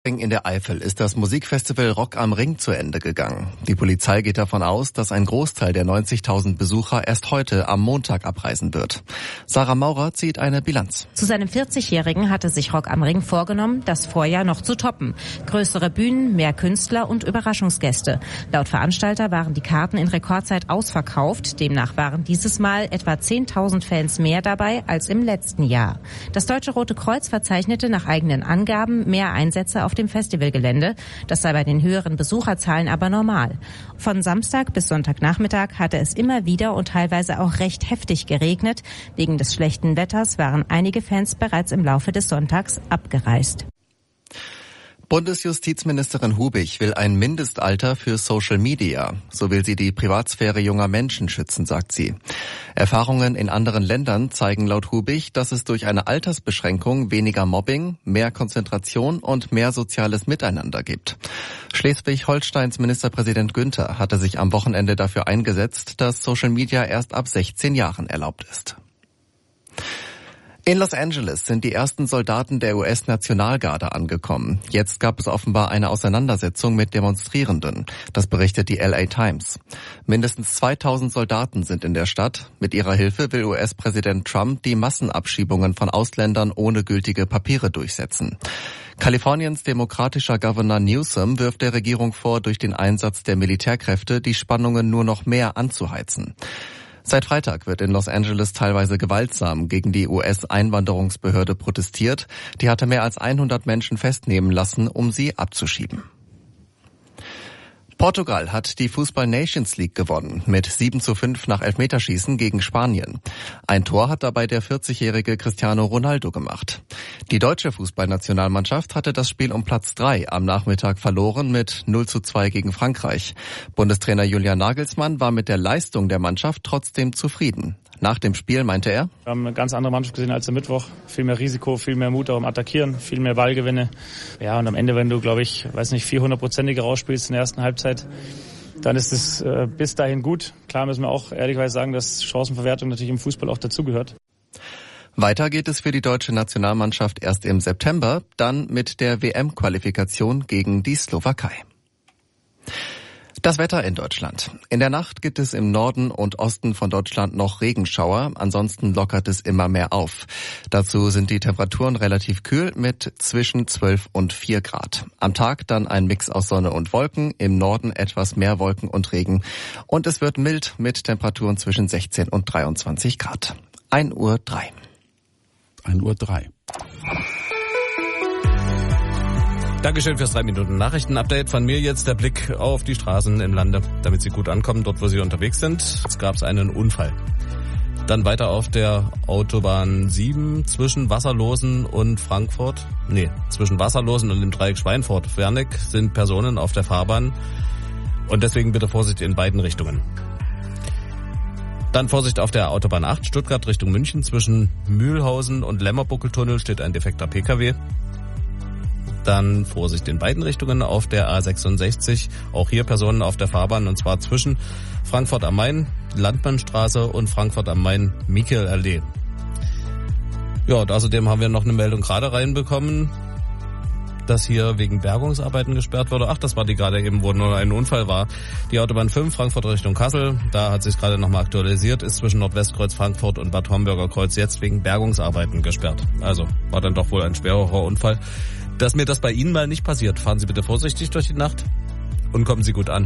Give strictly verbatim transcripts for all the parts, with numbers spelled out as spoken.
In der Eifel ist das Musikfestival Rock am Ring zu Ende gegangen. Die Polizei geht davon aus, dass ein Großteil der neunzigtausend Besucher erst heute am Montag abreisen wird. Sarah Maurer zieht eine Bilanz. Zu seinem vierzigjährigen hatte sich Rock am Ring vorgenommen, das Vorjahr noch zu toppen. Größere Bühnen, mehr Künstler und Überraschungsgäste. Laut Veranstalter waren die Karten in Rekordzeit ausverkauft. Demnach waren dieses Mal etwa zehntausend Fans mehr dabei als im letzten Jahr. Das Deutsche Rote Kreuz verzeichnete nach eigenen Angaben mehr Einsätze auf auf dem Festivalgelände. Das sei bei den höheren Besucherzahlen aber normal. Von Samstag bis Sonntagnachmittag hatte es immer wieder und teilweise auch recht heftig geregnet. Wegen des schlechten Wetters waren einige Fans bereits im Laufe des Sonntags abgereist. Bundesjustizministerin Hubich will ein Mindestalter für Social Media. So will sie die Privatsphäre junger Menschen schützen, sagt sie. Erfahrungen in anderen Ländern zeigen laut Hubich, dass es durch eine Altersbeschränkung weniger Mobbing, mehr Konzentration und mehr soziales Miteinander gibt. Schleswig-Holsteins Ministerpräsident Günther hatte sich am Wochenende dafür eingesetzt, dass Social Media erst ab sechzehn Jahren erlaubt ist. In Los Angeles sind die ersten Soldaten der U S-Nationalgarde angekommen. Jetzt gab es offenbar eine Auseinandersetzung mit Demonstrierenden. Das berichtet die L A Times. Mindestens zweitausend Soldaten sind in der Stadt. Mit ihrer Hilfe will U S-Präsident Trump die Massenabschiebungen von Ausländern ohne gültige Papiere durchsetzen. Kaliforniens demokratischer Governor Newsom wirft der Regierung vor, durch den Einsatz der Militärkräfte die Spannungen nur noch mehr anzuheizen. Seit Freitag wird in Los Angeles teilweise gewaltsam gegen die U S-Einwanderungsbehörde protestiert. Die hatte mehr als hundert Menschen festnehmen lassen, um sie abzuschieben. Portugal hat die Fußball Nations League gewonnen, mit sieben zu fünf nach Elfmeterschießen gegen Spanien. Ein Tor hat dabei der vierzigjährige Cristiano Ronaldo gemacht. Die deutsche Fußballnationalmannschaft hatte das Spiel um Platz drei am Nachmittag verloren mit null zu zwei gegen Frankreich. Bundestrainer Julian Nagelsmann war mit der Leistung der Mannschaft trotzdem zufrieden. Nach dem Spiel meinte er: Wir haben eine ganz andere Mannschaft gesehen als am Mittwoch. Viel mehr Risiko, viel mehr Mut auch im Attackieren, viel mehr Ballgewinne. Ja, und am Ende, wenn du, glaube ich, weiß nicht, vierhundertprozentige rausspielst in der ersten Halbzeit, dann ist es äh, bis dahin gut. Klar müssen wir auch ehrlicherweise sagen, dass Chancenverwertung natürlich im Fußball auch dazugehört. Weiter geht es für die deutsche Nationalmannschaft erst im September, dann mit der W M-Qualifikation gegen die Slowakei. Das Wetter in Deutschland. In der Nacht gibt es im Norden und Osten von Deutschland noch Regenschauer. Ansonsten lockert es immer mehr auf. Dazu sind die Temperaturen relativ kühl mit zwischen zwölf und vier Grad. Am Tag dann ein Mix aus Sonne und Wolken. Im Norden etwas mehr Wolken und Regen. Und es wird mild mit Temperaturen zwischen sechzehn und dreiundzwanzig Grad. ein Uhr drei. ein Uhr drei. Dankeschön fürs drei Minuten Nachrichten-Update. Von mir jetzt der Blick auf die Straßen im Lande, damit Sie gut ankommen, dort wo Sie unterwegs sind. Es gab einen Unfall. Dann weiter auf der Autobahn sieben zwischen Wasserlosen und Frankfurt. Nee, zwischen Wasserlosen und dem Dreieck Schweinfurt-Wernig sind Personen auf der Fahrbahn. Und deswegen bitte Vorsicht in beiden Richtungen. Dann Vorsicht auf der Autobahn acht, Stuttgart Richtung München. Zwischen Mühlhausen und Lämmerbuckeltunnel steht ein defekter Pkw. Dann Vorsicht in beiden Richtungen auf der A sechsundsechzig. Auch hier Personen auf der Fahrbahn, und zwar zwischen Frankfurt am Main, Landmannstraße und Frankfurt am Main, Michael-Allee. Ja, und außerdem haben wir noch eine Meldung gerade reinbekommen, dass hier wegen Bergungsarbeiten gesperrt wurde. Ach, das war die gerade eben, wo nur ein Unfall war. Die Autobahn fünf, Frankfurt Richtung Kassel, da hat sich gerade nochmal aktualisiert, ist zwischen Nordwestkreuz Frankfurt und Bad Homburger Kreuz jetzt wegen Bergungsarbeiten gesperrt. Also war dann doch wohl ein schwerer Unfall. Dass mir das bei Ihnen mal nicht passiert, fahren Sie bitte vorsichtig durch die Nacht und kommen Sie gut an.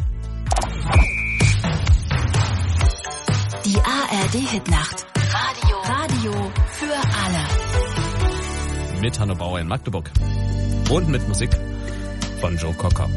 Die A R D-Hitnacht. Radio. Radio für alle. Mit Hanno Bauer in Magdeburg. Und mit Musik von Joe Cocker.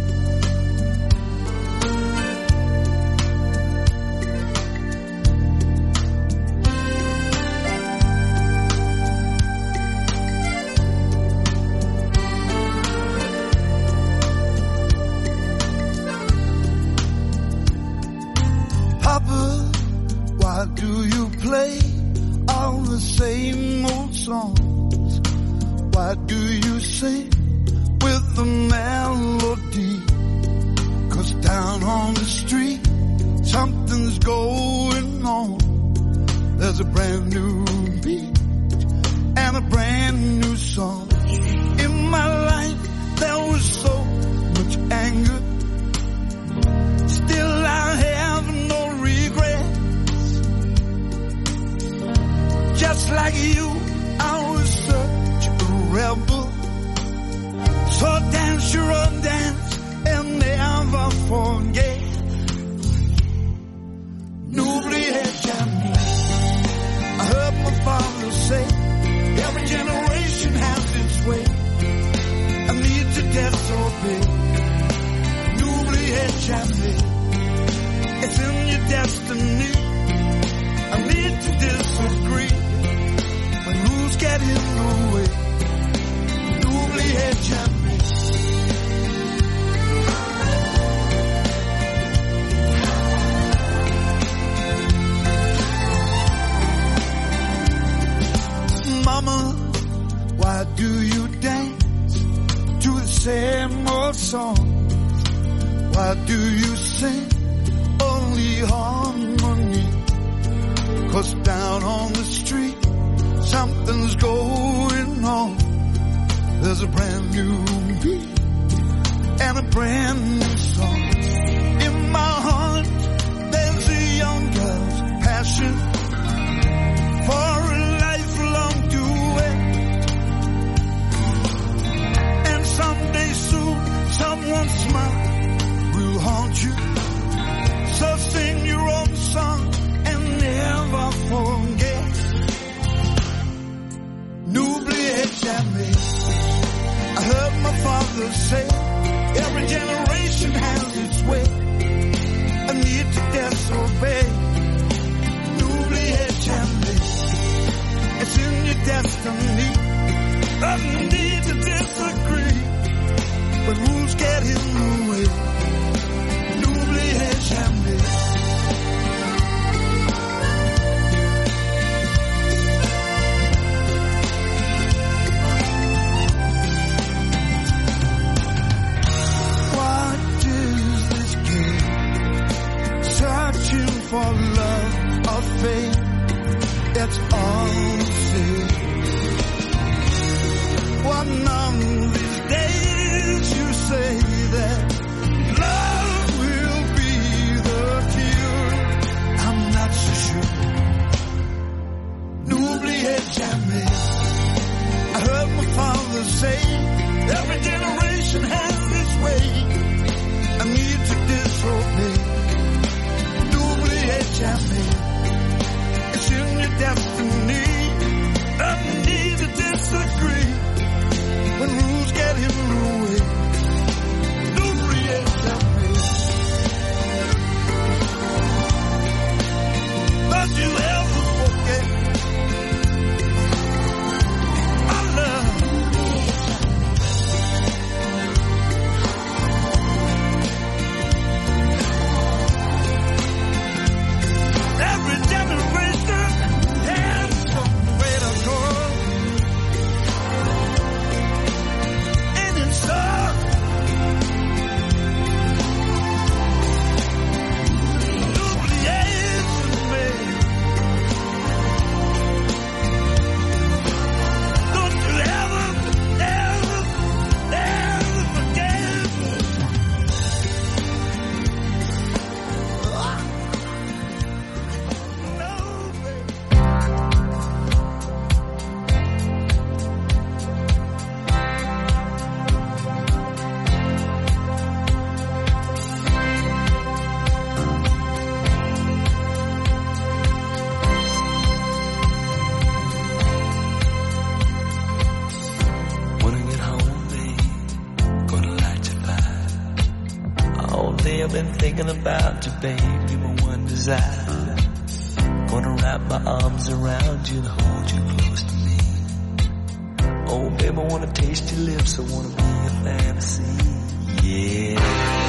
Why do you play all the same old songs? Why do you sing with the melody? 'Cause down on the street something's going on. There's a brand new beat and a brand new song. In my life there was forget. N'oubliez jamais. I heard my father say, every generation has its way. I need to disobey. N'oubliez jamais. It's in your destiny. I need to disagree. When rules get in the way. N'oubliez jamais. Mama, why do you dance to the same old song? Why do you sing only harmony? 'Cause down on the street, something's going on. There's a brand new beat and a brand new song. In my heart, there's a young girl's passion for a lifelong duet. And someday soon, someone's smile will haunt you. So sing your own song and never forget. N'oubliez jamais. I heard my father say, every generation has its way. I need to disobey. N'oubliez jamais. It's in your destiny. I need to disagree. But rules get in the way. N'oubliez jamais. For love or fate, it's all the same. One of these days you say that love will be the cure. I'm not so sure. N'oubliez jamais. I heard my father say, every generation has its way. I need to disobey. Jamais. It's in your destiny. I need to disagree. When rules get in the way. N'oubliez jamais. Don't you ever forget my love. Every generation has some way to go. And it's up. N'oubliez jamais. Don't you ever, ever, ever forget. When I get home, babe, gonna light your fire. All day I've been thinking about you, babe. You're my one desire. Gonna wrap my arms around you and hold you close to me. Oh, babe, I wanna taste your lips. I wanna be a fantasy. Yeah.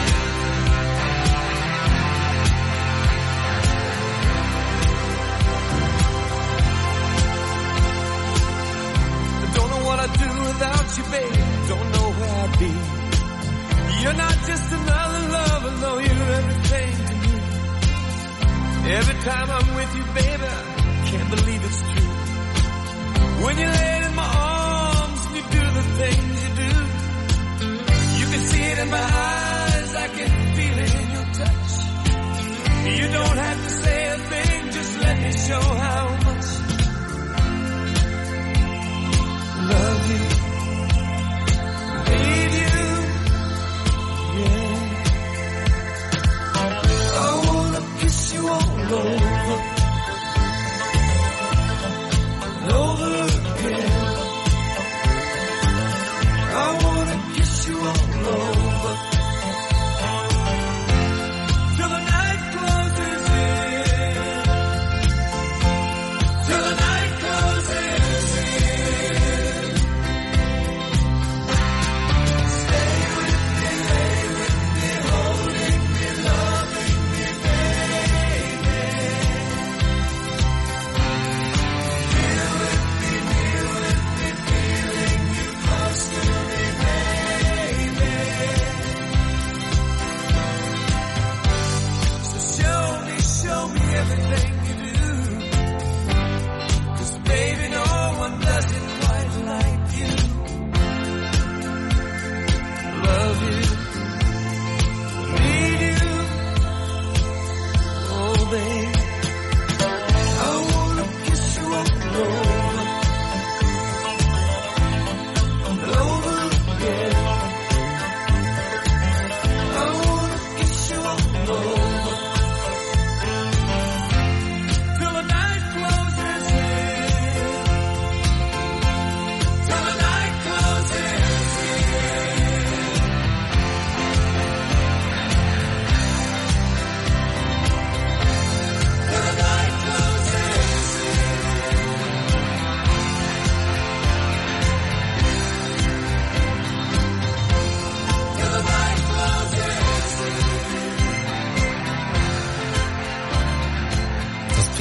Don't know what I'd do without you, babe. Don't know where I'd be. You're not just another lover, no, you're everything to me. Every time I'm with you, baby, I can't believe it's true. When you lay in my arms and you do the things you do, you can see it in my eyes, I can feel it in your touch. You don't have to say a thing, just let me show how much love you, need you, yeah.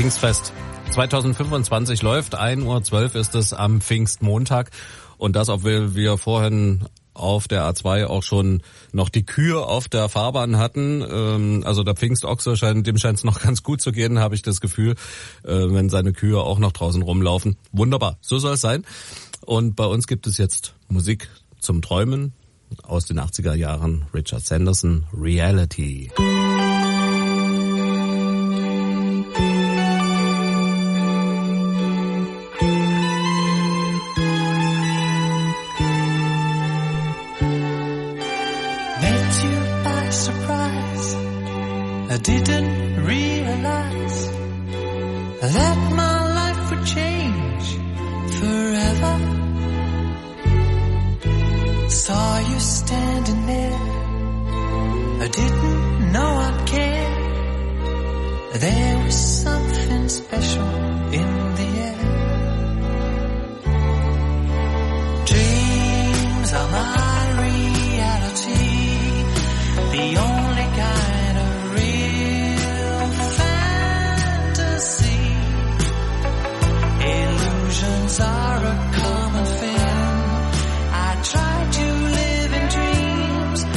Pfingstfest zweitausendfünfundzwanzig läuft. ein Uhr zwölf ist es am Pfingstmontag. Und das, obwohl wir vorhin auf der A zwei auch schon noch die Kühe auf der Fahrbahn hatten. Also der Pfingstochse, scheint, dem scheint es noch ganz gut zu gehen, habe ich das Gefühl, wenn seine Kühe auch noch draußen rumlaufen. Wunderbar, so soll es sein. Und bei uns gibt es jetzt Musik zum Träumen aus den achtziger Jahren. Richard Sanderson, Reality. I didn't realize that my life would change forever. Saw you standing there, I didn't know I'd care. There was something special in the air. Dreams are my reality, the only kind of real fantasy. Illusions are a common thing. I try to live in dreams,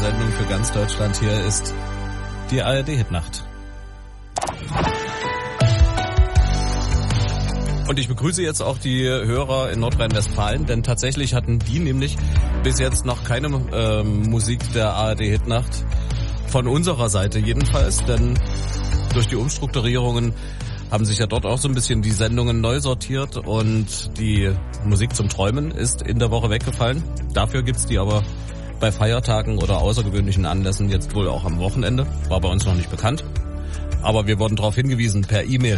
Sendung für ganz Deutschland. Hier ist die A R D-Hitnacht. Und ich begrüße jetzt auch die Hörer in Nordrhein-Westfalen, denn tatsächlich hatten die nämlich bis jetzt noch keine äh, Musik der A R D-Hitnacht von unserer Seite jedenfalls, denn durch die Umstrukturierungen haben sich ja dort auch so ein bisschen die Sendungen neu sortiert und die Musik zum Träumen ist in der Woche weggefallen. Dafür gibt's die aber bei Feiertagen oder außergewöhnlichen Anlässen jetzt wohl auch am Wochenende. War bei uns noch nicht bekannt. Aber wir wurden darauf hingewiesen per E-Mail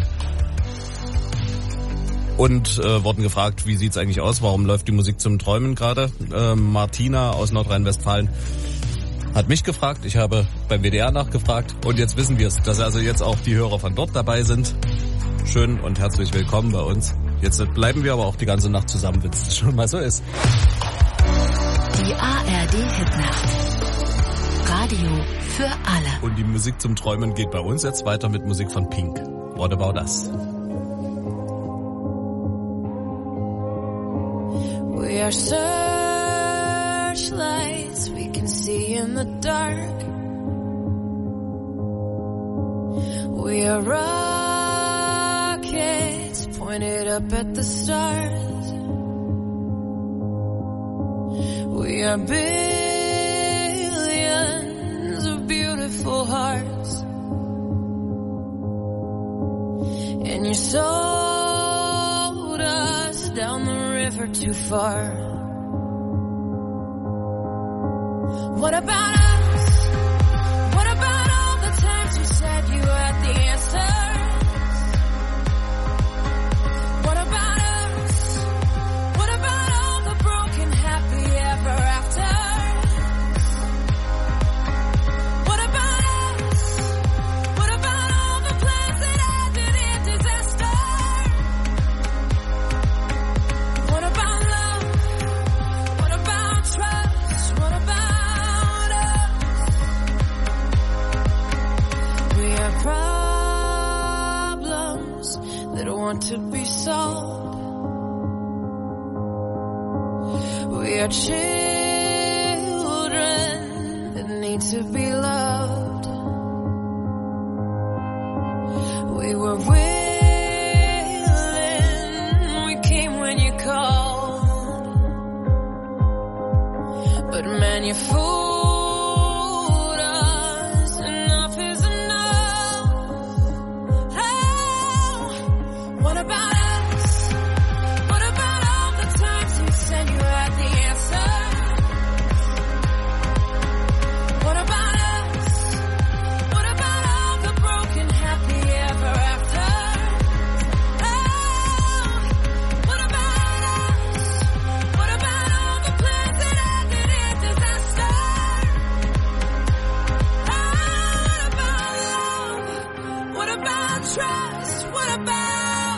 und äh, wurden gefragt, wie sieht's eigentlich aus, warum läuft die Musik zum Träumen gerade. Äh, Martina aus Nordrhein-Westfalen hat mich gefragt, ich habe beim W D R nachgefragt und jetzt wissen wir es, dass also jetzt auch die Hörer von dort dabei sind. Schön und herzlich willkommen bei uns. Jetzt bleiben wir aber auch die ganze Nacht zusammen, wenn es schon mal so ist. Die A R D-Hitnacht. Radio für alle. Und die Musik zum Träumen geht bei uns jetzt weiter mit Musik von Pink. What about us? We are searchlights we can see in the dark. We are rockets pointed up at the stars. We are billions of beautiful hearts. And you sold us down the river too far. What about us? What about all the times you said you had the answers? What about us? What about all the broken happy ever afters? What about us? What about all the plans that ended in disaster? What about love? What about trust? What about us? We are problems that want to be solved. We are children that need to be loved. We were willing, we came when you called. But man, you fooled us, enough is enough. Oh, what about us? What about all the times you said you had the answer? What about us? What about all the broken happy ever after? Oh, what about us? What about all the plans that ended in disaster? Oh, what about love? What about trust? What about us?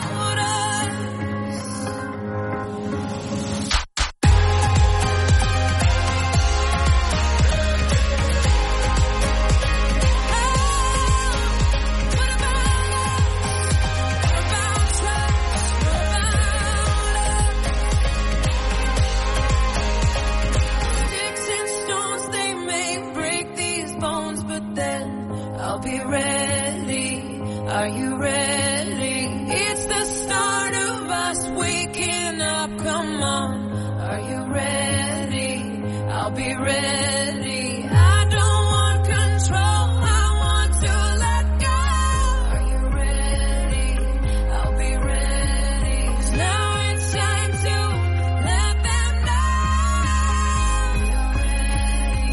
Sticks and stones, they may break these bones, but then I'll be ready. Are you ready? It's the start of us waking up. Come on, are you ready? I'll be ready. I don't want control. I want to let go. Are you ready? I'll be ready. 'Cause now it's time to let them know. You're ready.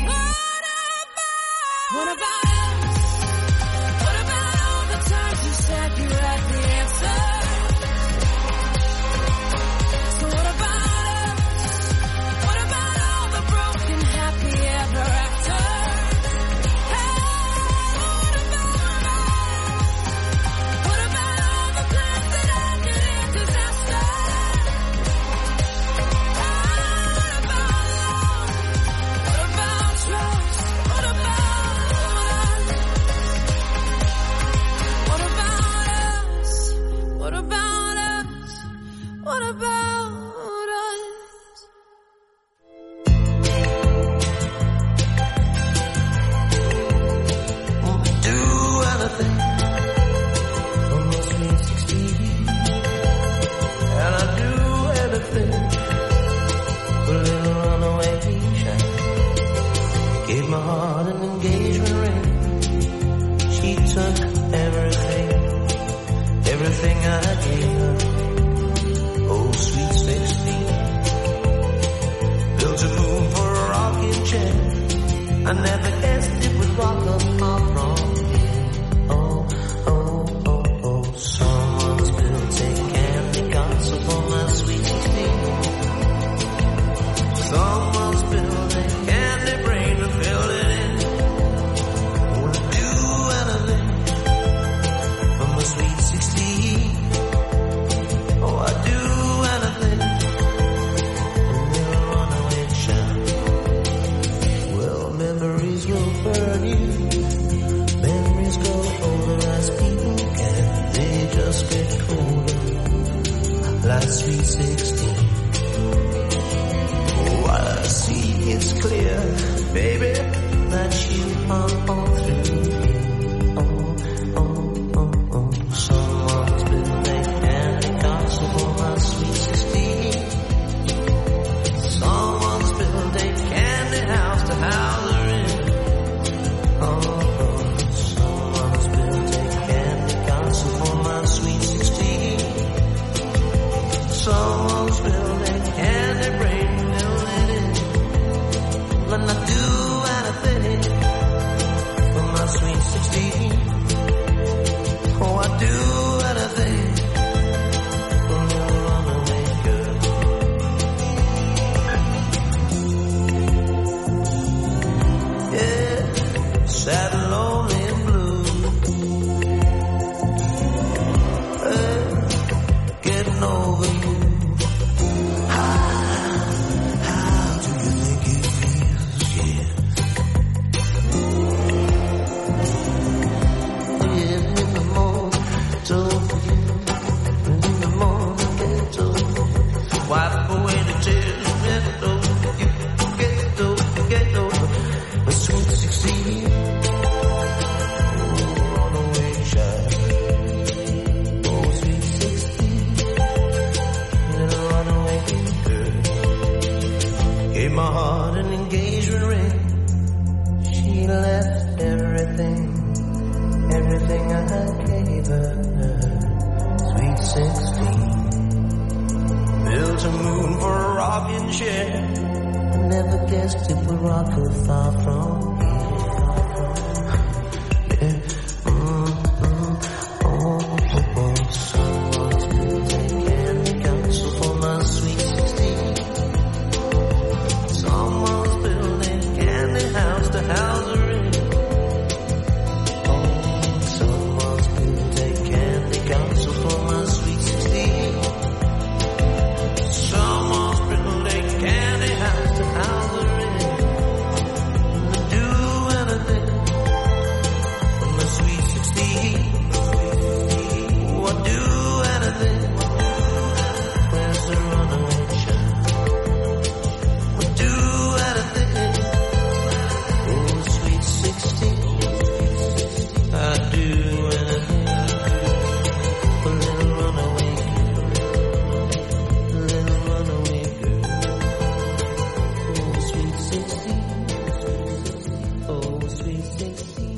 What about? What about us? What about all the times you said you west to put rock far from here. Yeah. Mm, mm, oh, oh, oh. Someone's building candy council for my sweet sixteen. Someone's building candy house to house her in. Oh, someone's building candy council for my sweet sixteen. Someone's building candy house to house her in. Do anything for my sweet sixteen. Oh, I'd do anything. Where's the runaway child? I'd do anything. Oh, sweet sixteen. I'd do anything for a little runaway girl. A little runaway girl. Oh, sweet sixteen. Oh, sweet sixteen.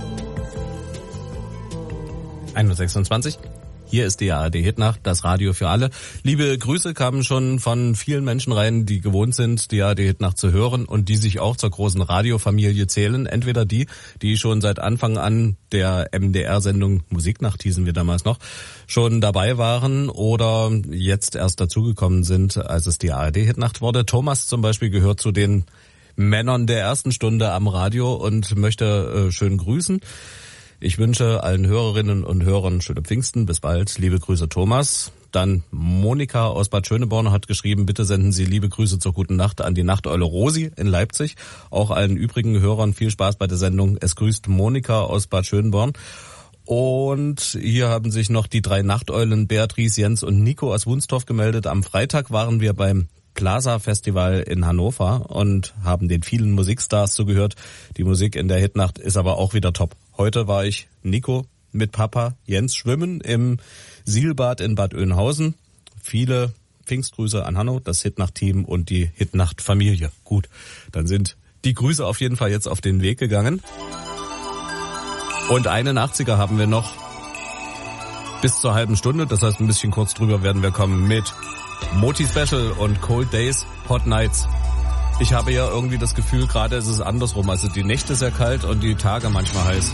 ein Uhr sechsundzwanzig. Hier ist die A R D-Hitnacht, das Radio für alle. Liebe Grüße kamen schon von vielen Menschen rein, die gewohnt sind, die A R D-Hitnacht zu hören und die sich auch zur großen Radiofamilie zählen. Entweder die, die schon seit Anfang an der M D R-Sendung Musiknacht, hießen wir damals noch, schon dabei waren oder jetzt erst dazugekommen sind, als es die A R D-Hitnacht wurde. Thomas zum Beispiel gehört zu den Männern der ersten Stunde am Radio und möchte äh, schön grüßen. Ich wünsche allen Hörerinnen und Hörern schöne Pfingsten. Bis bald. Liebe Grüße, Thomas. Dann Monika aus Bad Schöneborn hat geschrieben, bitte senden Sie liebe Grüße zur guten Nacht an die Nachteule Rosi in Leipzig. Auch allen übrigen Hörern viel Spaß bei der Sendung. Es grüßt Monika aus Bad Schöneborn. Und hier haben sich noch die drei Nachteulen Beatrice, Jens und Nico aus Wunstorf gemeldet. Am Freitag waren wir beim Plaza Festival in Hannover und haben den vielen Musikstars zugehört. Die Musik in der Hitnacht ist aber auch wieder top. Heute war ich, Nico, mit Papa Jens schwimmen im Sielbad in Bad Oeynhausen. Viele Pfingstgrüße an Hanno, das Hitnacht-Team und die Hitnacht-Familie. Gut, dann sind die Grüße auf jeden Fall jetzt auf den Weg gegangen. Und einen achtziger haben wir noch bis zur halben Stunde. Das heißt, ein bisschen kurz drüber werden wir kommen mit Moti Special und Cold Days, Hot Nights. Ich habe ja irgendwie das Gefühl, gerade ist es andersrum. Also die Nächte sehr kalt und die Tage manchmal heiß.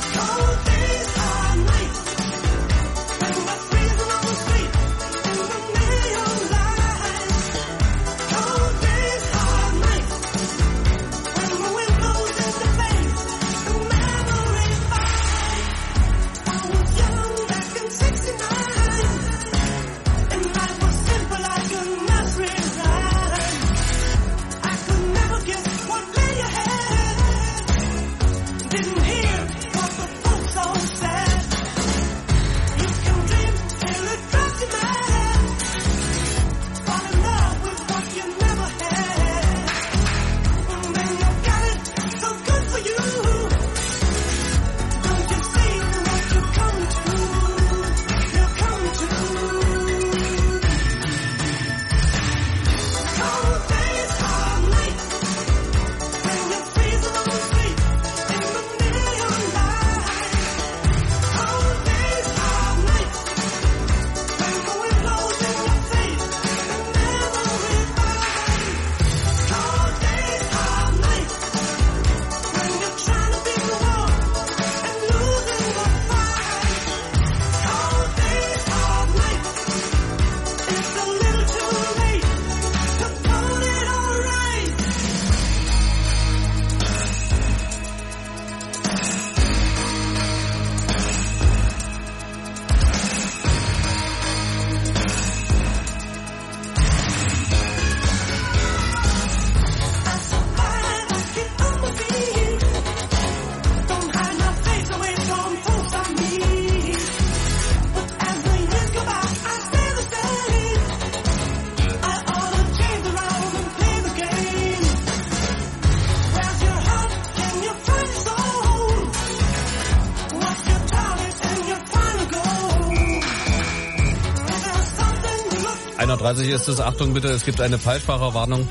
einunddreißig ist es. Achtung bitte, es gibt eine Falschfahrerwarnung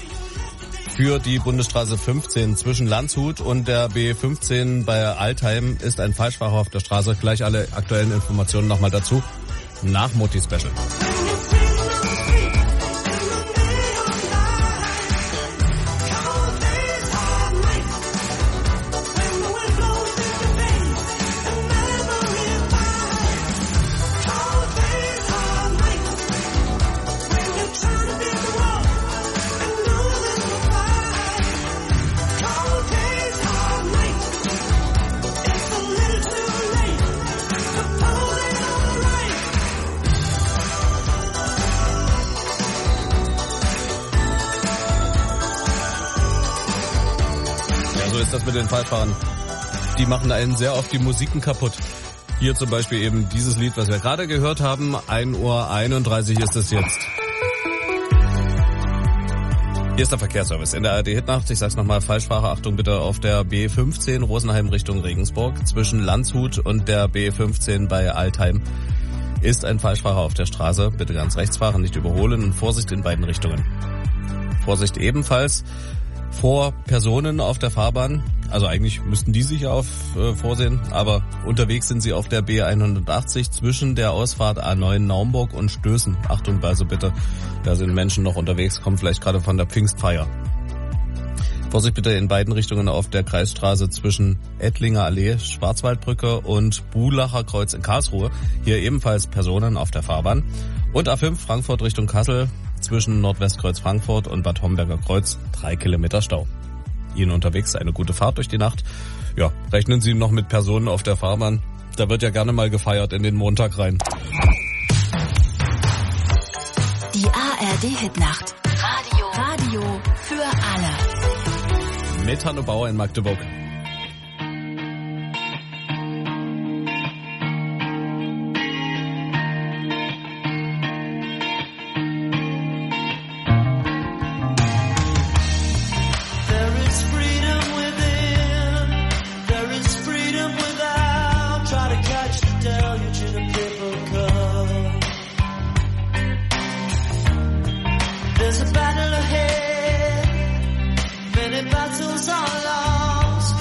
für die Bundesstraße fünfzehn zwischen Landshut und der B fünfzehn bei Altheim ist ein Falschfahrer auf der Straße. Gleich alle aktuellen Informationen nochmal dazu nach Moti Special. ist das mit den Falschfahrern. Die machen einen sehr oft die Musiken kaputt. Hier zum Beispiel eben dieses Lied, was wir gerade gehört haben. ein Uhr einunddreißig ist es jetzt. Hier ist der Verkehrsservice in der A R D Hitnacht. Ich sag's nochmal, Falschfahrer, Achtung bitte, auf der B fünfzehn Rosenheim Richtung Regensburg. Zwischen Landshut und der B fünfzehn bei Altheim ist ein Falschfahrer auf der Straße. Bitte ganz rechts fahren, nicht überholen und Vorsicht in beiden Richtungen. Vorsicht ebenfalls vor Personen auf der Fahrbahn. Also eigentlich müssten die sich auf äh, vorsehen, aber unterwegs sind sie auf der B hundertachtzig zwischen der Ausfahrt A neun Naumburg und Stößen. Achtung also bitte, da sind Menschen noch unterwegs, kommen vielleicht gerade von der Pfingstfeier. Vorsicht bitte in beiden Richtungen auf der Kreisstraße zwischen Ettlinger Allee, Schwarzwaldbrücke und Bulacher Kreuz in Karlsruhe. Hier ebenfalls Personen auf der Fahrbahn. Und A fünf Frankfurt Richtung Kassel zwischen Nordwestkreuz Frankfurt und Bad Homberger Kreuz, drei Kilometer Stau. Ihnen unterwegs eine gute Fahrt durch die Nacht. Ja, rechnen Sie noch mit Personen auf der Fahrbahn. Da wird ja gerne mal gefeiert in den Montag rein. Die A R D-Hitnacht. Radio. Radio für alle. Mit Hanno Bauer in Magdeburg. There's a battle ahead, many battles are lost.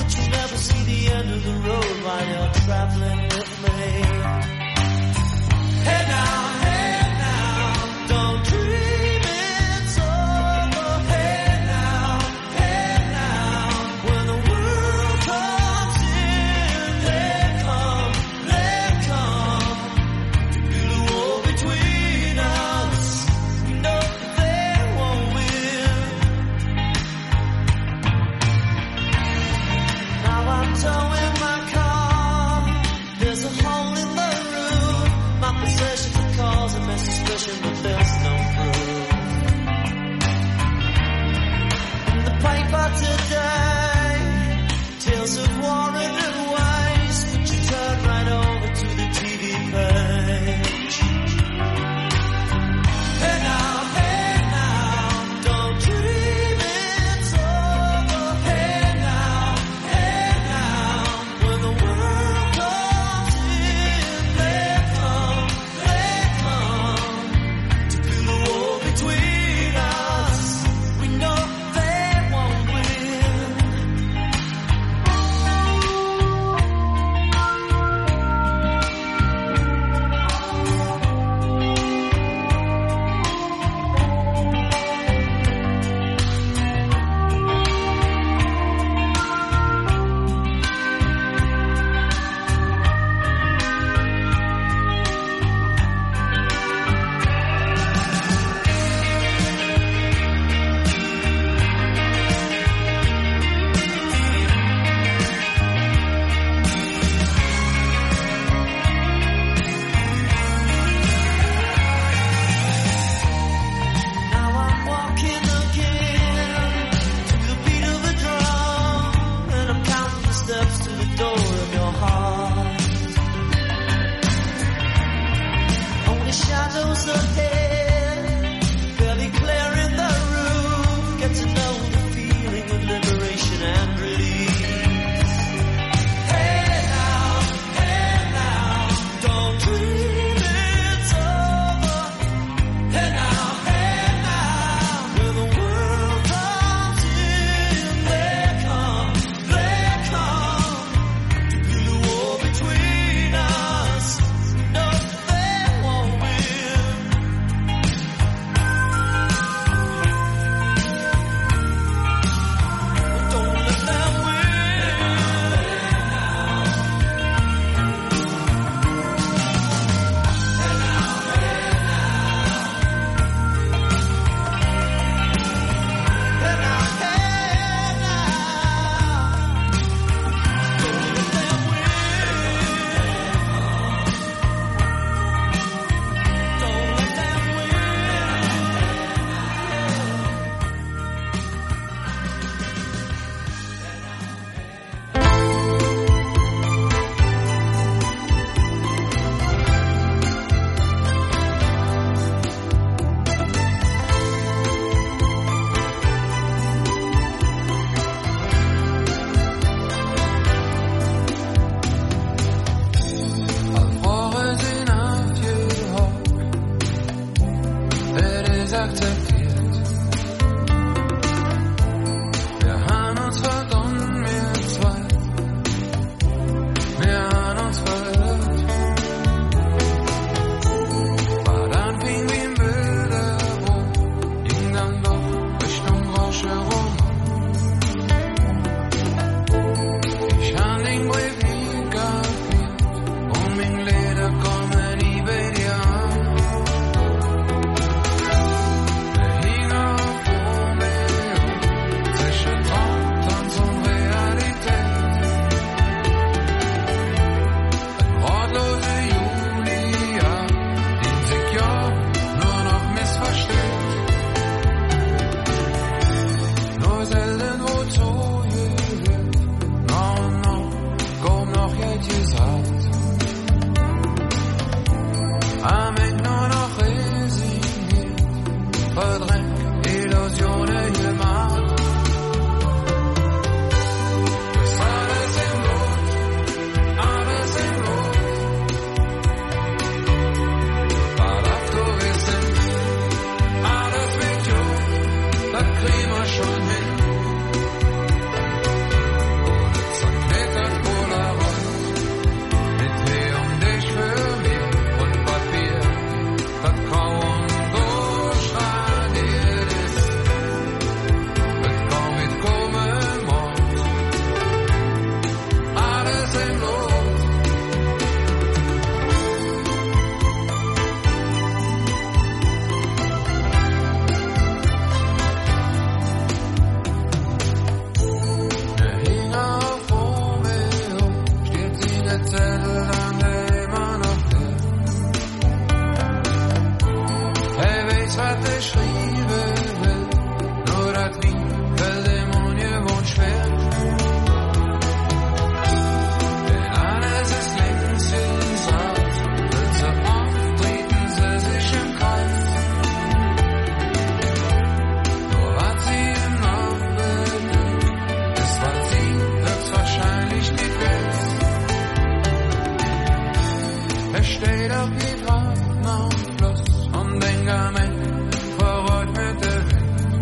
steh doch hier draußen am Fluss und denk an mich, verrückt mit der Wind.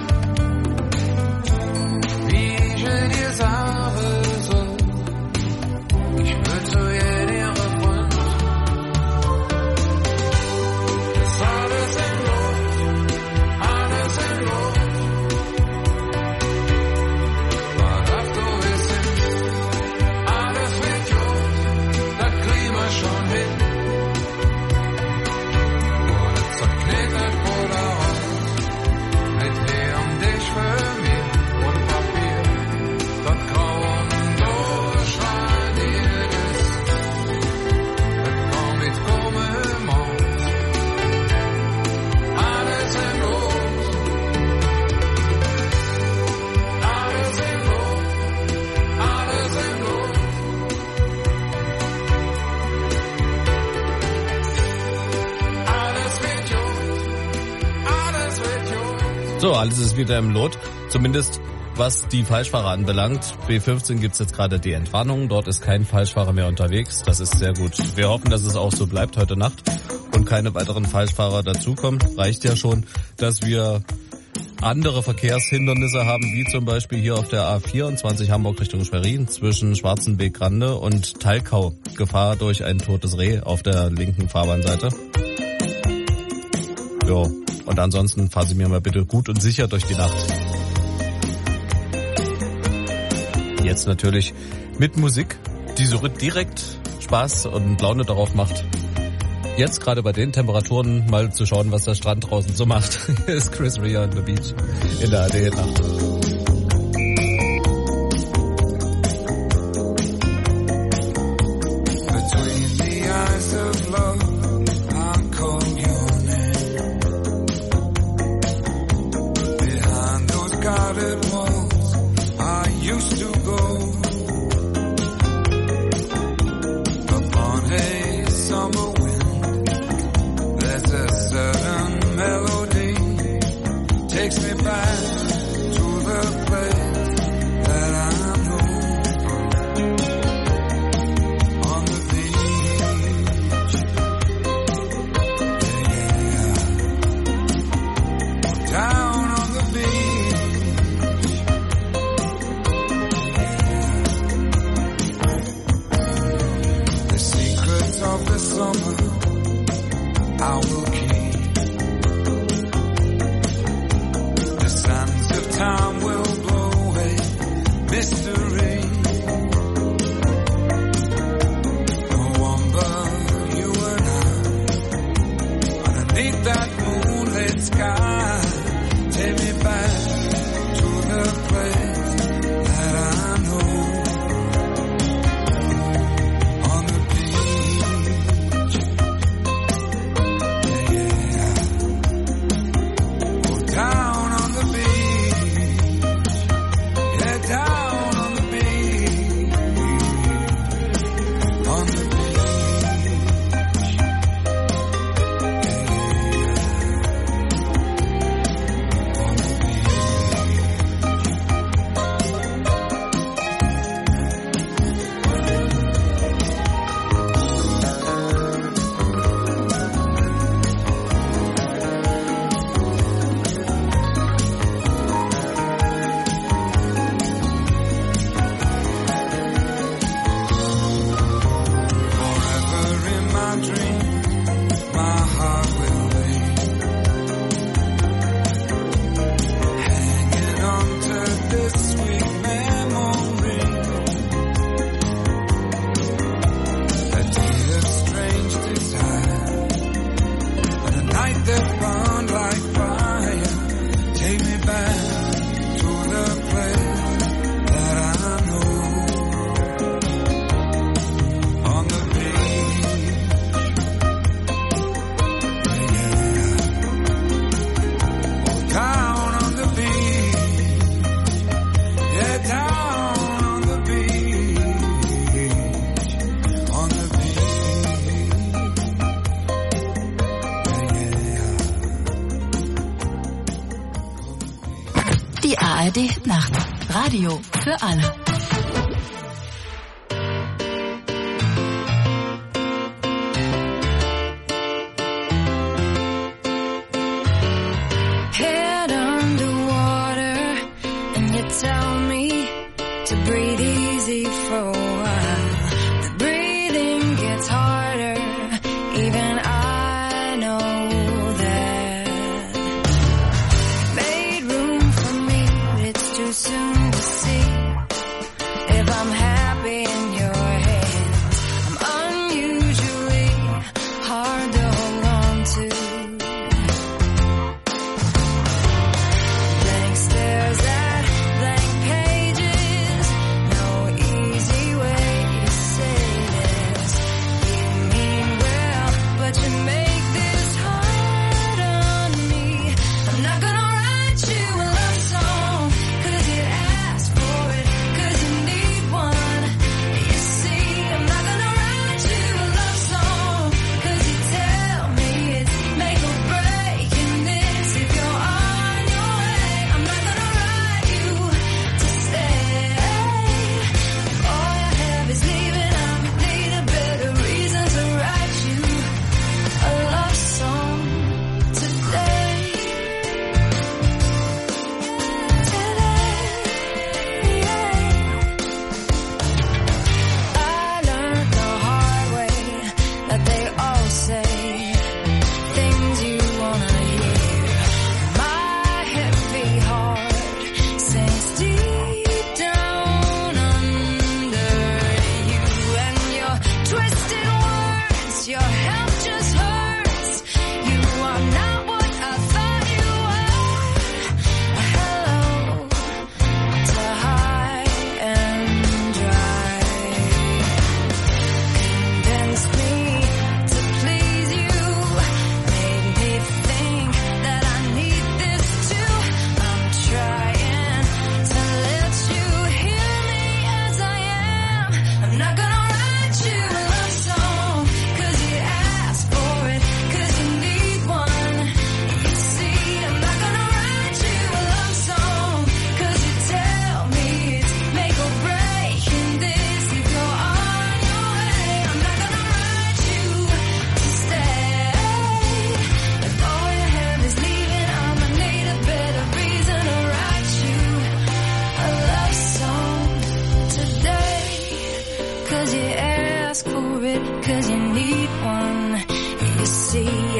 Wie ich in dir sagen soll, ich will zu jedem ihre Freund. Das alles in Luft, alles in Luft. Man darf du wissen, alles wird gut, das kriegen wir schon hin. Wurde zerknittert oder raus, mit dir und dich für mich und Papier, das Grau und durchschreien dir das. Das komm mit komme Mord, alles in Luft, alles in Luft, alles in Luft. Alles wird gut, alles wird gut. So, alles ist wieder im Lot. Zumindest was die Falschfahrer anbelangt. B fünfzehn gibt's jetzt gerade die Entwarnung. Dort ist kein Falschfahrer mehr unterwegs. Das ist sehr gut. Wir hoffen, dass es auch so bleibt heute Nacht und keine weiteren Falschfahrer dazukommen. Reicht ja schon, dass wir andere Verkehrshindernisse haben, wie zum Beispiel hier auf der A vierundzwanzig Hamburg Richtung Schwerin zwischen Schwarzenbeek-Grande und Talkau. Gefahr durch ein totes Reh auf der linken Fahrbahnseite. Jo, und ansonsten fahren Sie mir mal bitte gut und sicher durch die Nacht. Jetzt natürlich mit Musik, die so direkt Spaß und Laune darauf macht. Jetzt gerade bei den Temperaturen mal zu schauen, was der Strand draußen so macht. Hier ist Chris Rea on the Beach in der A R D-Nacht. Between the eyes of love, I call your name. Behind those guarded walls, I used to go. Upon a summer wind, there's a certain melody takes me back to the place that I know. On the beach, yeah, down on the beach, yeah. The secrets of the summer I will keep. The sands of time will blow away mystery. No one but you and I, underneath that moonlit sky, take me back to the place that I know. On the beach, yeah. Go down on the beach, yeah, down on the beach, on the beach, forever in my dream, my heart will be hanging on to this sweet memory. A day of strange desire, and a night that burned like fire. Take me back to the place that I know. On the beach, yeah. Oh, down on the beach, yeah, down on the beach, on the beach, yeah. Die A R D-Nacht. Radio für alle.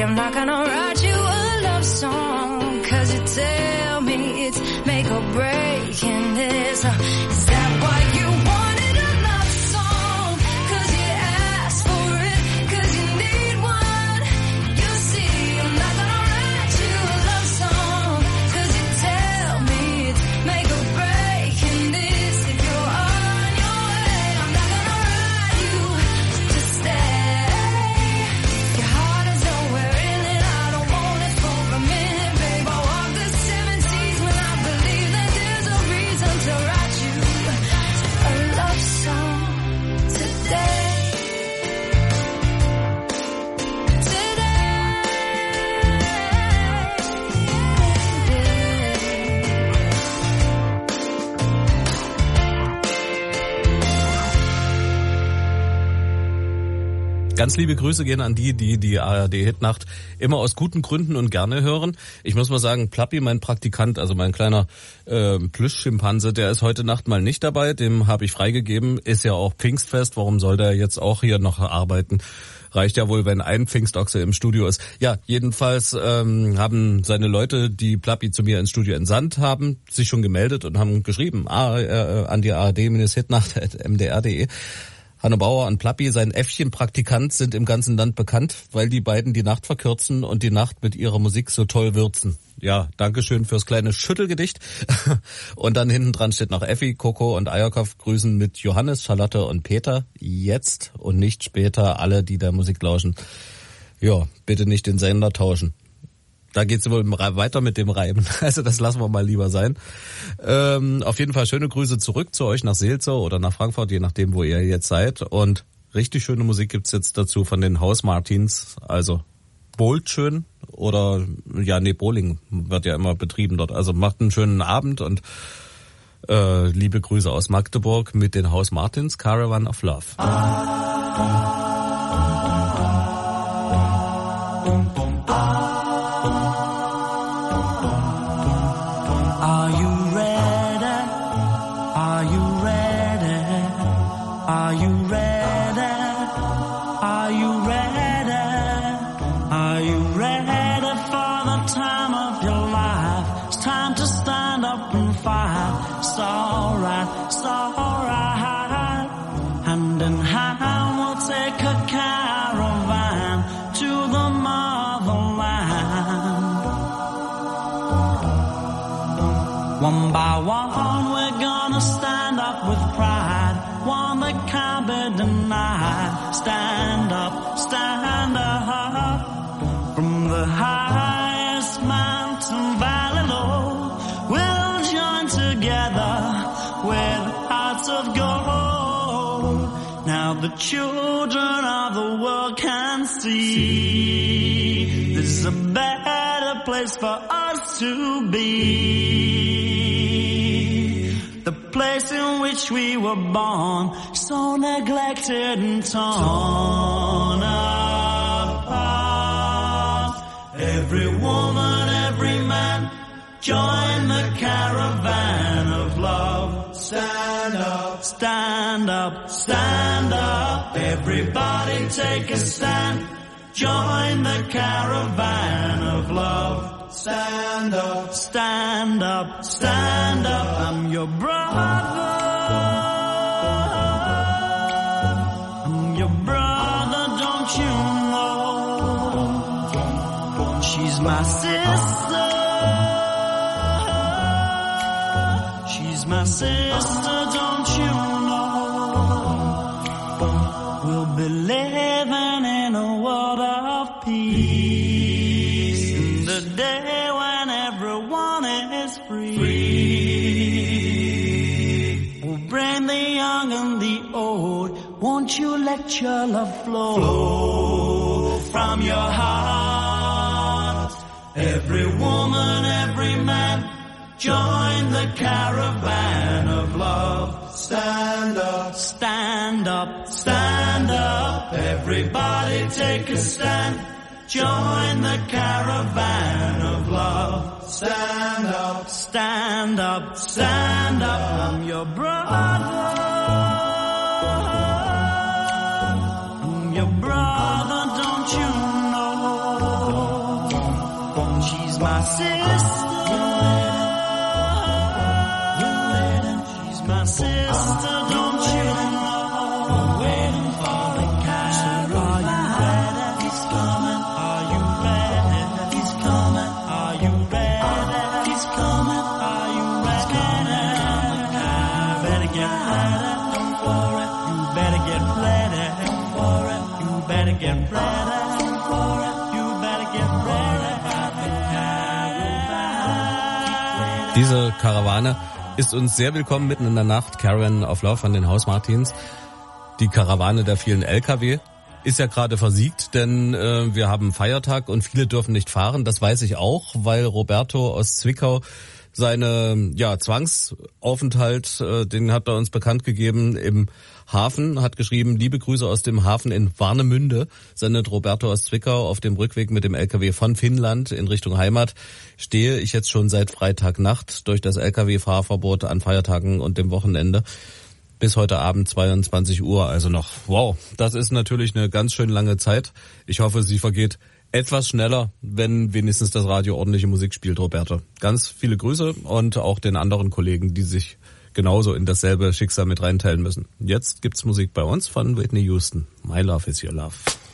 I'm not gonna write you a love song, cause you tell me it's make or break, and this, uh, is that why you wanted a love song? Cause you asked for it, cause you need one. You see, I'm not gonna write you a love song, cause you tell me it's make or break, and this, if you're on your way, I'm not gonna write you to stay. Your heart is nowhere in it, I don't want it for a minute, babe. I walk the seven seas when I believe that there's a reason to write you a love song today. Ganz liebe Grüße gehen an die, die die A R D-Hitnacht immer aus guten Gründen und gerne hören. Ich muss mal sagen, Plappi, mein Praktikant, also mein kleiner äh, Plüschschimpanse, der ist heute Nacht mal nicht dabei. Dem habe ich freigegeben. Ist ja auch Pfingstfest. Warum soll der jetzt auch hier noch arbeiten? Reicht ja wohl, wenn ein Pfingstochse im Studio ist. Ja, jedenfalls ähm, haben seine Leute, die Plappi zu mir ins Studio entsandt haben, sich schon gemeldet und haben geschrieben ah, äh, an die A R D-Hitnacht at m d r punkt d e. Hanno Bauer und Plappi, sein Äffchen-Praktikant, sind im ganzen Land bekannt, weil die beiden die Nacht verkürzen und die Nacht mit ihrer Musik so toll würzen. Ja, Dankeschön fürs kleine Schüttelgedicht. Und dann hinten dran steht noch Effi, Coco und Eierkopf grüßen mit Johannes, Charlotte und Peter. Jetzt und nicht später alle, die der Musik lauschen. Ja, bitte nicht den Sender tauschen. Da geht's wohl weiter mit dem Reiben. Also das lassen wir mal lieber sein. Ähm, auf jeden Fall schöne Grüße zurück zu euch nach Seelze oder nach Frankfurt, je nachdem, wo ihr jetzt seid. Und richtig schöne Musik gibt's jetzt dazu von den Haus Martins. Also bowlt schön oder, ja, nee, Bowling wird ja immer betrieben dort. Also macht einen schönen Abend und äh, liebe Grüße aus Magdeburg mit den Haus Martins, Caravan of Love. Are you ready? Are you ready? Are you ready? Are you ready? Are you ready for the time of your life? It's time to stand up and fight. It's alright, it's alright. Hand in hand we'll take a caravan to the motherland. One by one we're gonna stand up with pride, one that can't be denied. Stand up, stand up, from the highest mountain valley low, we'll join together with hearts of gold. Now the children of the world can see this is a better place for us to be. The place in which we were born, so neglected and torn apart. Every woman, every man, join the caravan of love. Stand up, stand up, stand up. Everybody take a stand. Join the caravan of love. Stand up, stand up, stand up. I'm your brother. I'm your brother, don't you know? She's my sister. She's my sister, don't you know? We'll be living in a world of peace, in the day when everyone is free. free. We'll bring the young and the old. Won't you let your love flow, flow from your heart? Every woman, every man, join the caravan of love. Stand up, stand up, stand up. Everybody take a stand. Join the caravan of love. Stand up, stand up, stand up. I'm your brother. I'm your brother, don't you know? She's my sister. She's my sister, don't you know? I'm waiting for the caravan. He's coming. Are you ready? He's coming. Are you ready? He's coming. Are you ready? You better get ready for it. You better get ready for it. You better get ready for it. You better get ready for the caravan. Diese Karawane ist uns sehr willkommen mitten in der Nacht. Caravan of Love von den Hausmartins. Die Karawane der vielen L K W ist ja gerade versiegt, denn äh, wir haben Feiertag und viele dürfen nicht fahren. Das weiß ich auch, weil Roberto aus Zwickau seine ja Zwangsaufenthalt, äh, den hat er uns bekannt gegeben im Hafen, hat geschrieben, liebe Grüße aus dem Hafen in Warnemünde, sendet Roberto aus Zwickau auf dem Rückweg mit dem L K W von Finnland in Richtung Heimat. Stehe ich jetzt schon seit Freitagnacht durch das L K W-Fahrverbot an Feiertagen und dem Wochenende bis heute Abend zweiundzwanzig Uhr, also noch. Wow, das ist natürlich eine ganz schön lange Zeit. Ich hoffe, sie vergeht etwas schneller, wenn wenigstens das Radio ordentliche Musik spielt, Roberto. Ganz viele Grüße und auch den anderen Kollegen, die sich genauso in dasselbe Schicksal mit reinteilen müssen. Jetzt gibt's Musik bei uns von Whitney Houston. My Love is Your Love.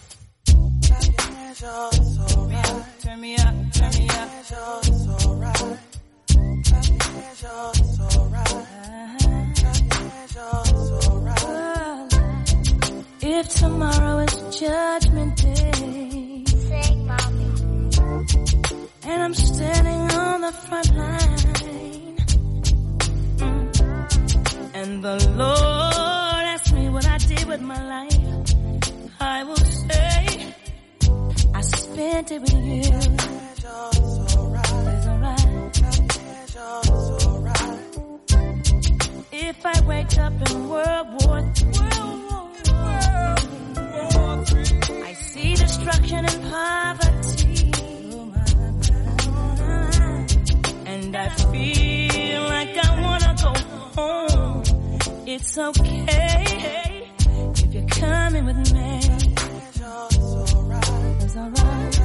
If tomorrow is Judgment Day, sing, mommy. And I'm standing on the front line, mm. and the Lord asks me what I did with my life, I will say I spent it with you. It's alright. If I wake up in World War Three, I see destruction and poverty, and I feel like I wanna go home. It's okay if you're coming with me. It's alright. It's alright.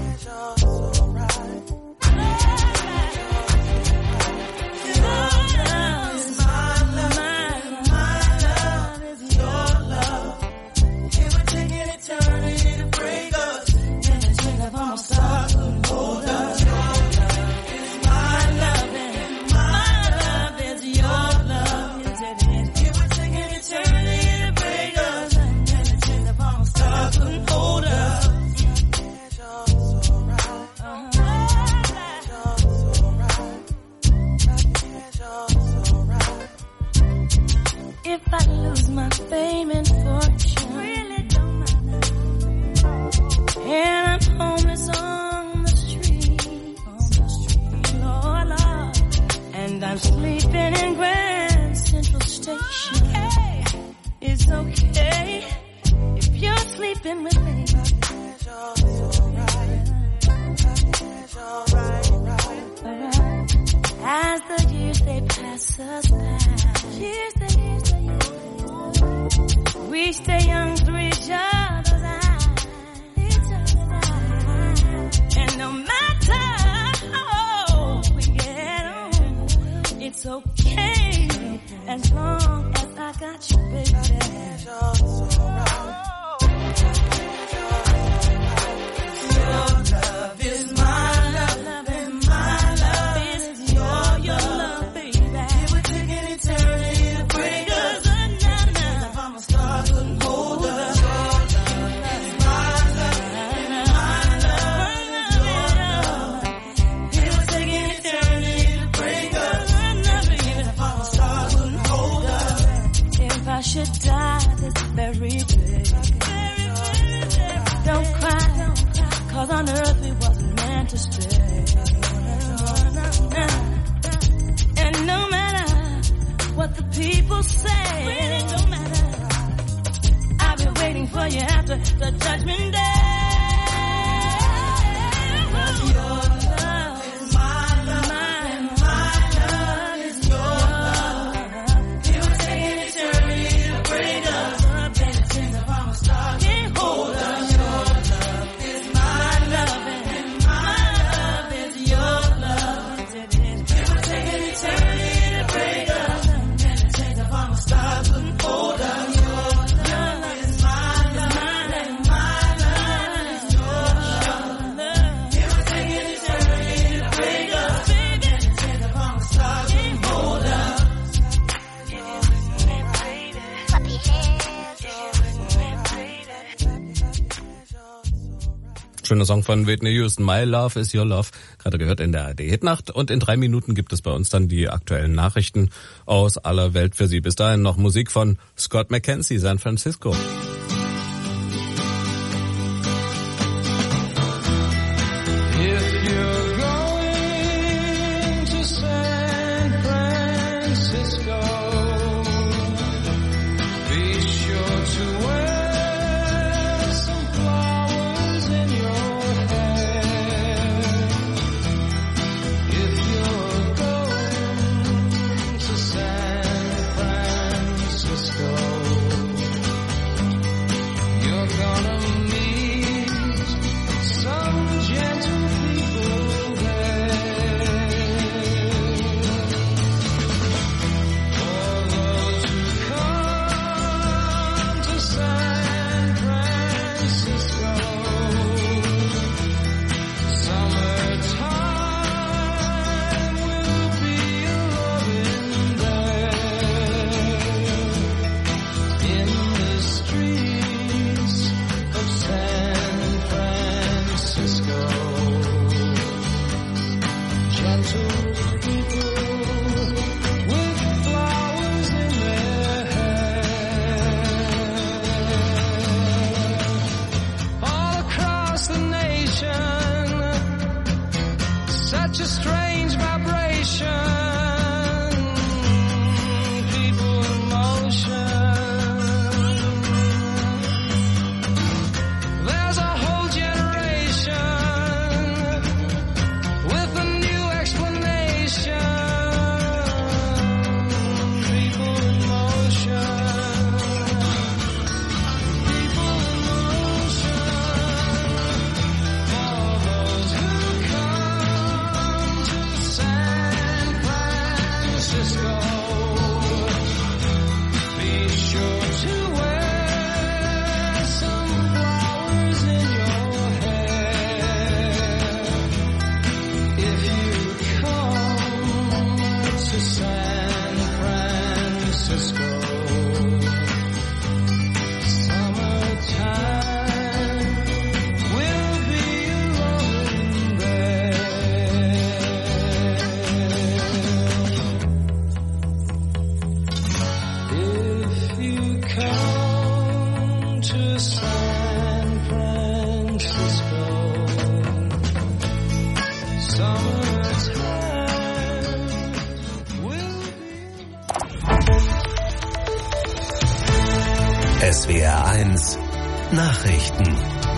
If I lose my fame and fortune, really don't matter. And I'm homeless on the street, on the street, Lord, Lord. And I'm sleeping in Grand Central Station. Okay. It's okay if you're sleeping with me. As the years they pass us by, years they years they years, we stay young through each other's eyes, each other's eyes. And no matter how old we get on, it's okay as long as I got you, baby. Your love is my love, and my love is your, your love, baby. It would take an eternity to break us. If I'm a star, couldn't hold us. Your love is my love, and my love is your love. It would take an eternity to break us. If I'm a star, couldn't hold us. If I should die this very day, don't cry, cause on earth we wasn't meant to stay. And no matter what the people say, really don't matter, I'll be waiting for you after the judgment day. Cause your love is my love, and my love is your love. It would take an eternity to break us. If I'm a star, can't hold us. Your love is my love, and my love is your Schöner Song von Whitney Houston, My Love is Your Love, gerade gehört in der A R D-Hitnacht. Und in drei Minuten gibt es bei uns dann die aktuellen Nachrichten aus aller Welt für Sie. Bis dahin noch Musik von Scott McKenzie, San Francisco. S W R eins Nachrichten.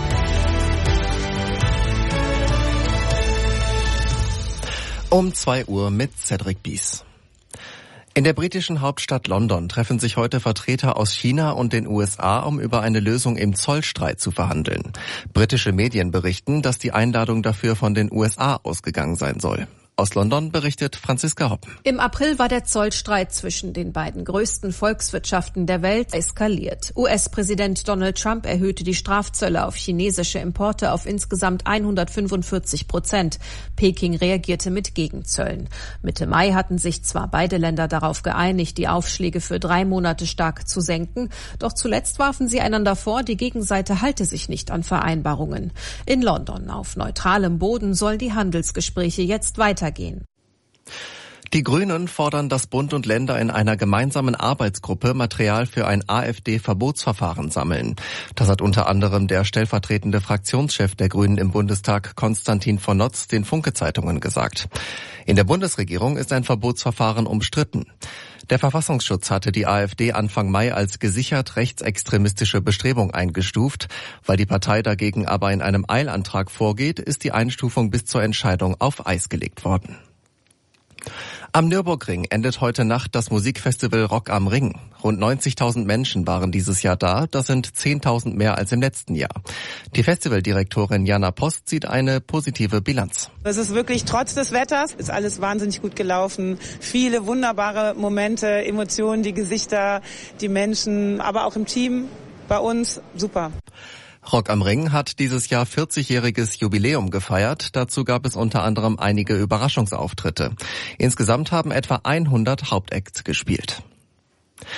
Um zwei Uhr mit Cedric Bies. In der britischen Hauptstadt London treffen sich heute Vertreter aus China und den U S A, um über eine Lösung im Zollstreit zu verhandeln. Britische Medien berichten, dass die Einladung dafür von den U S A ausgegangen sein soll. Aus London berichtet Franziska Hoppen. Im April war der Zollstreit zwischen den beiden größten Volkswirtschaften der Welt eskaliert. U S-Präsident Donald Trump erhöhte die Strafzölle auf chinesische Importe auf insgesamt hundertfünfundvierzig Prozent. Peking reagierte mit Gegenzöllen. Mitte Mai hatten sich zwar beide Länder darauf geeinigt, die Aufschläge für drei Monate stark zu senken, doch zuletzt warfen sie einander vor, die Gegenseite halte sich nicht an Vereinbarungen. In London auf neutralem Boden sollen die Handelsgespräche jetzt weitergehen. Die Grünen fordern, dass Bund und Länder in einer gemeinsamen Arbeitsgruppe Material für ein AfD-Verbotsverfahren sammeln. Das hat unter anderem der stellvertretende Fraktionschef der Grünen im Bundestag, Konstantin von Notz, den Funke-Zeitungen gesagt. In der Bundesregierung ist ein Verbotsverfahren umstritten. Der Verfassungsschutz hatte die AfD Anfang Mai als gesichert rechtsextremistische Bestrebung eingestuft. Weil die Partei dagegen aber in einem Eilantrag vorgeht, ist die Einstufung bis zur Entscheidung auf Eis gelegt worden. Am Nürburgring endet heute Nacht das Musikfestival Rock am Ring. Rund neunzigtausend Menschen waren dieses Jahr da, das sind zehntausend mehr als im letzten Jahr. Die Festivaldirektorin Jana Post sieht eine positive Bilanz. Es ist wirklich trotz des Wetters, ist alles wahnsinnig gut gelaufen. Viele wunderbare Momente, Emotionen, die Gesichter, die Menschen, aber auch im Team, bei uns, super. Rock am Ring hat dieses Jahr vierzigjähriges Jubiläum gefeiert. Dazu gab es unter anderem einige Überraschungsauftritte. Insgesamt haben etwa hundert Hauptacts gespielt.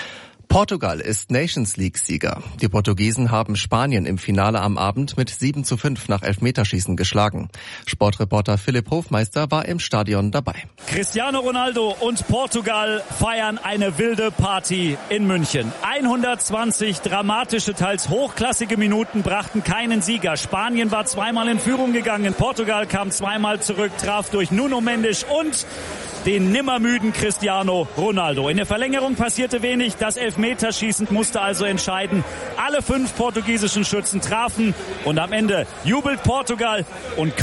Portugal ist Nations League-Sieger. Die Portugiesen haben Spanien im Finale am Abend mit sieben zu fünf nach Elfmeterschießen geschlagen. Sportreporter Philipp Hofmeister war im Stadion dabei. Cristiano Ronaldo und Portugal feiern eine wilde Party in München. hundertzwanzig dramatische, teils hochklassige Minuten brachten keinen Sieger. Spanien war zweimal in Führung gegangen. Portugal kam zweimal zurück, traf durch Nuno Mendes und den nimmermüden Cristiano Ronaldo. In der Verlängerung passierte wenig. Das Elfmeterschießen musste also entscheiden. Alle fünf portugiesischen Schützen trafen und am Ende jubelt Portugal und